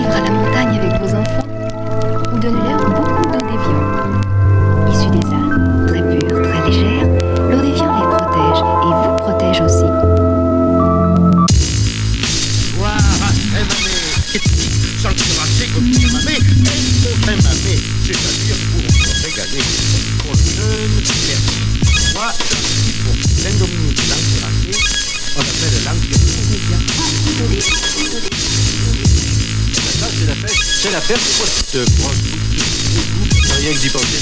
vivre à la montagne avec vos enfants ou donnez-leur beaucoup d'eau d'Évian. Issue des Alpes, très pure, très légère, l'eau d'Évian les protège et vous protège aussi. Sans le terrasser comme tu m'avais, très mamé, c'est-à-dire pour régaler pour le jeune merci. Moi, j'en suis pour l'Indominique langue terrassée, on appelle langue terrassée. Ça, c'est la fête. C'est la fête, c'est quoi cette brosse? Rien que d'y penser,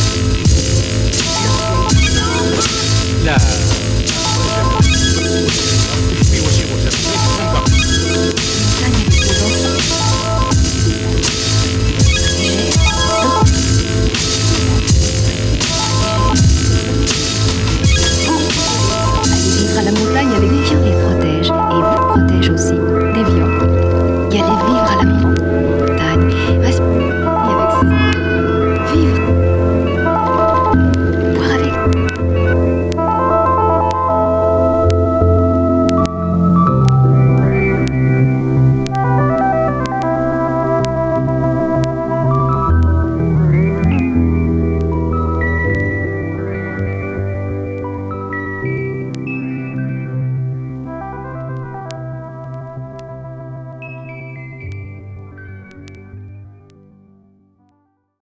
moi, là.